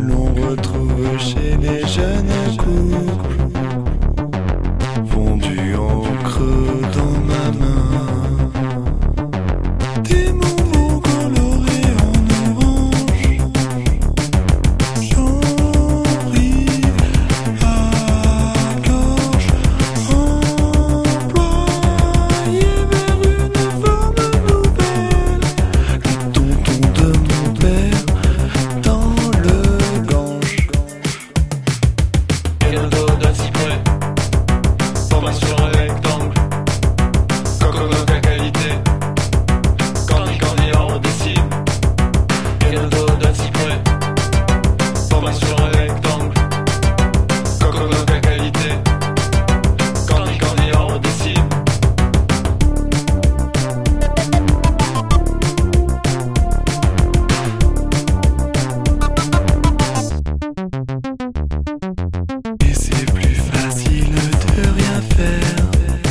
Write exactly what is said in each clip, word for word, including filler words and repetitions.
l'on retrouve chez les jeunes couples, fondu en creux dans ma main. Des bonbons colorés en orange, j'en ris à gorge, employé vers une forme nouvelle. Le tonton de mon père dans le Gange. Et le dos d'un cyprès, formation rectangle, coconoc à qualité, candy candy en décime. Et le dos d'un cyprès, formation rectangle, coconoc à qualité, candy candy en décime. Et c'est plus facile de rien faire,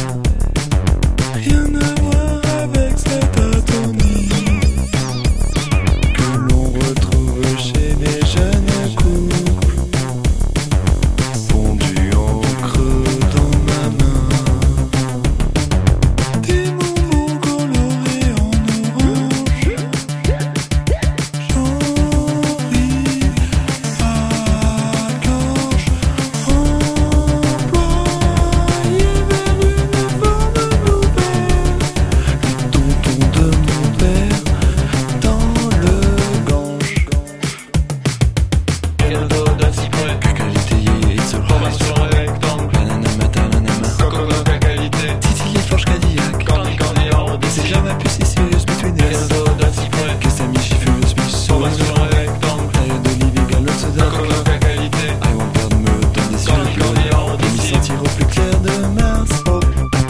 rien à voir avec cette atonie que l'on retrouve chez les jeunes couples, fondu en creux dans ma main. Des bonbons colorés en orange, j'en ris à gorge, employé vers une forme nouvelle. Le tonton de mon père dans le Gange. Et le dos d'un cyprès, Qualité yé, it's alright. formation rectangle, Banana matanana. coconoc à qualité, Titi les forges Cadillac. candy candy en C'est décime. jamais plus si serious between Et le us. dos d'un cyprès, Que ça m'y furious me so. formation rectangle, Taille d'olive égale l'autre soda. coconoc à qualité, I want perdre me dans des candy yeux candy en bleus. Et m'y décime. sentir au plus clair de Mars. Oh.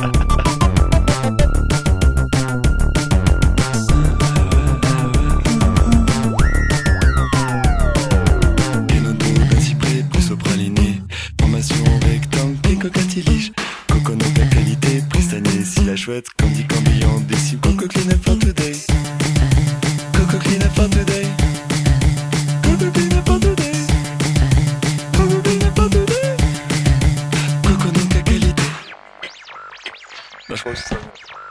Et le dos d'un cyprès plus au praliné. Formation rectangle, pico-catilige. Coconut à qualité, prestané, si la chouette, candy candy en décime. Coco clean up for today. Coco clean up for today. Coco clean up for today. Coco clean up for today. Coconut à qualité. Bah, je crois que c'est ça.